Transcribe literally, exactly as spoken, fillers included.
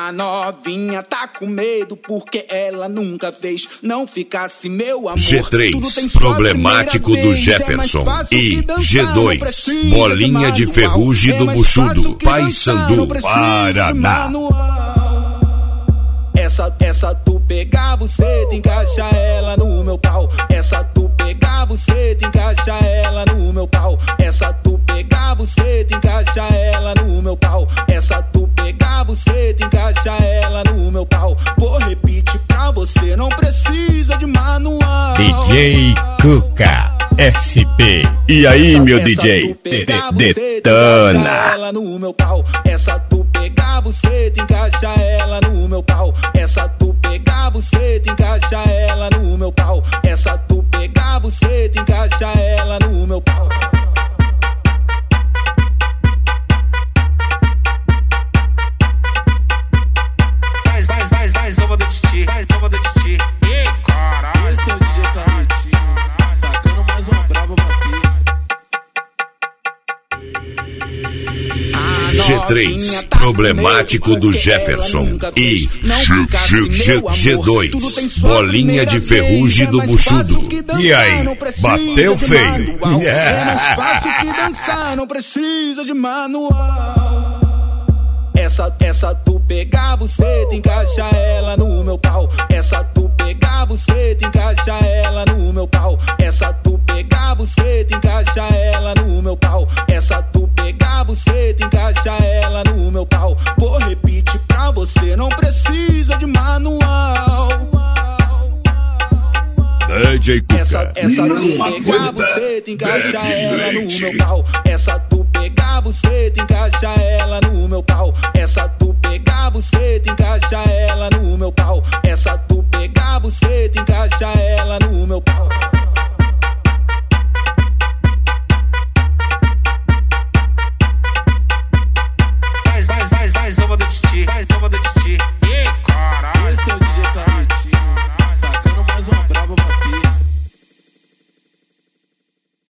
A novinha tá com medo porque ela nunca fez. Não ficasse meu amor. G três, problemático do Jefferson. E G dois, bolinha de ferrugem do buchudo, Paysandu, Paraná. Essa, essa tu pegar você, encaixa ela no meu pau. Essa tu pegar você, encaixa ela no meu pau. Essa tu pegar você, encaixa ela no meu pau. Essa tu pegar você, encaixa ela no meu pau. Vou repetir pra você, não precisa de manual. D J Cuca S P. E aí, essa, meu essa D J? Detona. Ela no meu pau. Essa tu pegar você, encaixa ela no meu pau. Essa tu pegar você, encaixa ela no meu pau. Essa tu pegar você, encaixa ela no meu pau. Vai, vai, vai, vai, zoma do titi, vai, zoma do titi. Ih, caralho, esse é o D J Carlutinho, tacando mais uma brava batida. G três, problemático do Jefferson. E G dois, bolinha de ferrugem do buchudo. E aí, bateu feio? É mais fácil que dançar, não precisa de manual. Essa, essa tu pegar você, encaixa ela no meu pau. Essa tu pegar você, encaixa ela no meu pau. Essa tu pegar você, encaixa ela no meu pau. Essa tu pegar você, encaixa ela no meu pau. Vou repetir pra você, não precisa de manual. D J Cuca. Essa, essa tu pegar você, encaixa ela no meu pau. Essa tu pegar você, encaixa ela no meu pau. Essa tu pegar você, encaixa ela no meu pau.